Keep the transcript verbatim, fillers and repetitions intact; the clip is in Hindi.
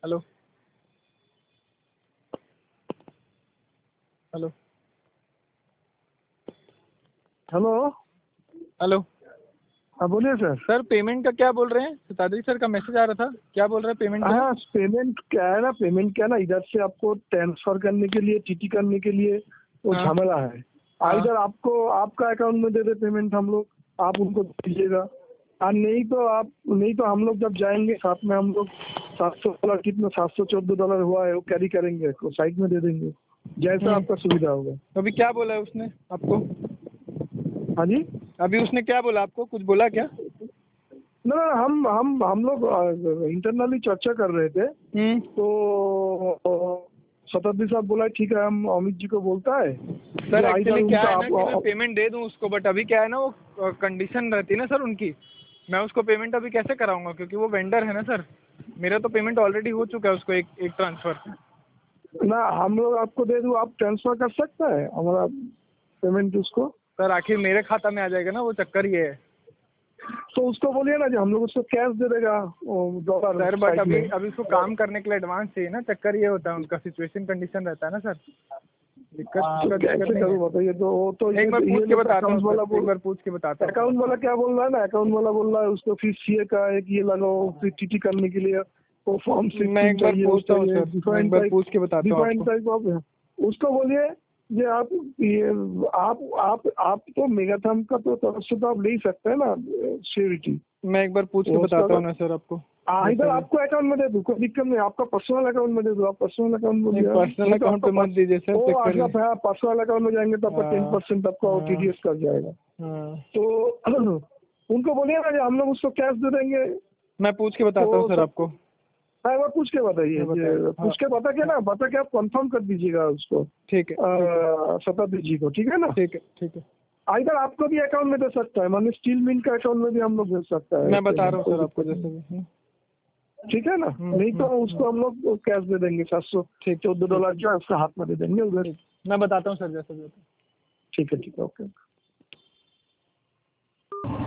हेलो हेलो हेलो हेलो हाँ बोलिए सर। सर पेमेंट का क्या बोल रहे हैं? सताद्री सर का मैसेज आ रहा था, क्या बोल रहे हैं पेमेंट का? हाँ पेमेंट क्या है ना, पेमेंट क्या है ना, इधर से आपको ट्रांसफर करने के लिए, टीटी करने के लिए वो हाँ झमेला है। हाँ इधर आपको आपका अकाउंट में दे दे पेमेंट हम लोग, आप उनको दीजिएगा। और नहीं तो आप नहीं तो हम लोग जब जाएंगे साथ में, हम लोग सात सौ डॉलर कितना सात सौ चौदह डॉलर हुआ है वो कैरी करेंगे, वो साइड में दे देंगे, जैसा हम्म, आपका सुविधा होगा। तो अभी क्या बोला है उसने आपको? हाँ जी। अभी उसने क्या बोला आपको, कुछ बोला क्या? ना ना, हम हम हम लोग इंटरनली चर्चा कर रहे थे, हम्म तो शताब्दी साहब बोला ठीक है, हम अमित जी को बोलता है सर जो इधर एक्चुअली क्या उनका है ना आप, कि मैं पेमेंट दे दूं उसको, बट अभी क्या है ना, वो कंडीशन रहती है ना सर उनकी। मैं उसको पेमेंट अभी कैसे कराऊंगा, क्योंकि वो वेंडर है ना सर। मेरा तो पेमेंट ऑलरेडी हो चुका है उसको, एक एक ट्रांसफर। ना हम लोग आपको दे दूं, आप ट्रांसफर कर सकता है हमारा पेमेंट उसको। सर आखिर मेरे खाता में आ जाएगा ना, वो चक्कर ये है। तो उसको बोलिए ना जो हम लोग उसको कैश दे देगा डॉलर सर बट साइड अभी में। अभी उसको काम करने के लिए एडवांस चाहिए ना, चक्कर ये होता है उनका, सिचुएशन कंडीशन रहता है ना सर। दिक्कत तो दिक्कत दिक्कत कैसे नहीं करूँ है। बताइए, तो वो तो एक ये बार ये पूछ के लोग बताता हूँ अकाउंट वाला सर, एक बोल, बार पूछ के बताता हूँ अकाउंट सर। वाला क्या बोल रहा है ना, अकाउंट वाला बोल रहा है उसको फिर सीए का एक ये लगाओ, फिर टीटी करने के लिए वो फॉर्म मैं सिक्सटीन एक बार चाहिए, वो पूछता हूँ चाहिए सर, मैं एक डिफाइंड बार टाइप, पूछ के बताता हूँ डिफाइंड आपको। Type of. उसको बोलिए ये आप ये आप आप आप तो मेगाथम का तो तरफ से तो आप ले ही सकते हैं ना श्योरिटी। मैं एक बार पूछ के बताता हूँ ना सर आपको। हाँ इधर जैसे आपको अकाउंट में दे दूँ, कोई दिक्कत नहीं, आपका पर्सनल अकाउंट में दे दूँ, आप पर्सनल अकाउंट में नहीं, दिया, पर्सनल नहीं तो अकाउंट आपका पे मत पर्स- दीजिए सर, ओ चक्कर ये। अच्छा हाँ पर्सनल अकाउंट में जाएंगे तो आपका टेन हाँ परसेंट आपका हाँ टीडीएस कर जाएगा। हाँ। तो उनको बोलिए ना जो हम लोग उसको कैश दे देंगे। मैं पूछ के बताता हूँ तो सर सब आपको। हाँ वो पूछ के बताइए, मैं बता ये हाँ पूछ के बता के हाँ, ना, बता के आप कंफर्म कर दीजिएगा उसको ठीक है ठीक है शताब्दी जी को, ठीक है ना। ठीक है ठीक है। इधर आपको भी अकाउंट में दे सकता है, मानिए स्टील मिल का अकाउंट में भी हम लोग भेज सकता है मैं बता रहा पेमेंट, हूँ कोई सर आपको दिक्कत जैसे नहीं, भी। हम्म, ठीक है ना। हम्म, नहीं तो हम्म, हम्म, उसको हम लोग कैश दे देंगे, सात सौ ठीक चौदह ठीक डॉलर जो है उसका हाथ में दे देंगे उधर। ठीक। मैं बताता हूँ सर जैसे भी होता है। ठीक है ठीक है, ओके।